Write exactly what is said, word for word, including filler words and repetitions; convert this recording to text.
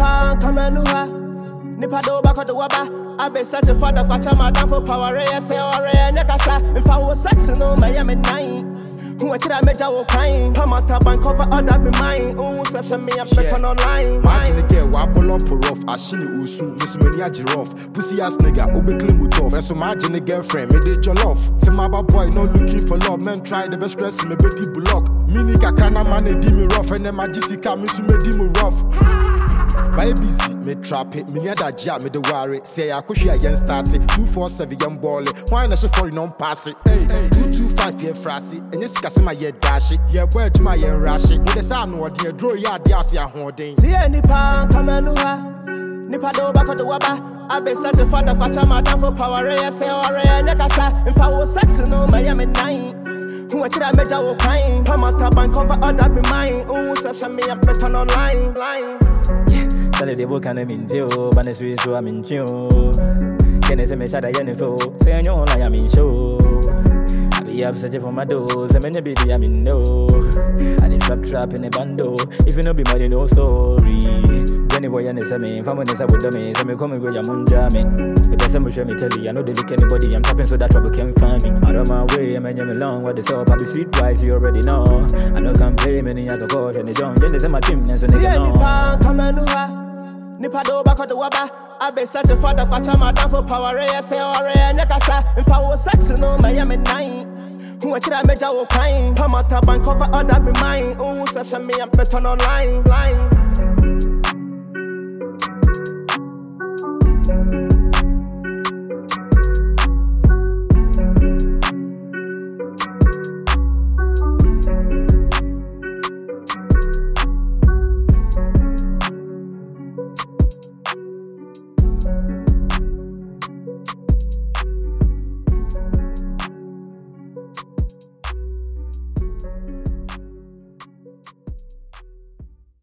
nipa kamenuha nipa do back the waba I be such a father kwacha madam for power rare say or nyakasa if I was sex no my am nine who try measure wo kind pamata bank cover other be mine oh such a me up better online imagine the girl wa pull up rough ashini usu miss many a giraffe pussy ass nigga obe claim with off and so imagine the girlfriend me dey your love say my boy not looking for love men try the best stress me beti block mini kakana man dey me rough and my jessica me so me dey me rough my busy me trap it me da jam me the worry say I could yen start it two four seven young ball why na she for non pass it hey two two five year frasi and yes kase my year dash it yeah boy to my year rash it the sound no dey draw ya dey as ya hoden see nipa kamenuha nipa do back the waba I be such a father kwacha madam for power rare say or nyakasa if I was sex no my am nine who try measure wo kind pamata bank cover other be mine oh such a me up better online line Sale de boca ne mintio, bane sui so amincio. Kene se me shada yenefo, say no la yamin show. I be upset for my dose, and many be the yamin no. I dey trap trap in a bando, if you no be money no story. Jenny boy and say me, family say with me, say me come go yamunja me. The person will show me tell you, I know they look anybody, I'm tapping so that trouble can't find me. Out of my way, I'm me long, what this up, I be street wise, you already know. I know can play many years ago, and they don't, then they say my team, and so they know. Nipa do back the waba I be such a father kwacha madam for power rare say or nyakasa if I was sex no my am nine who try measure wo kind pamata bank cover other be mine oh such a me up better online line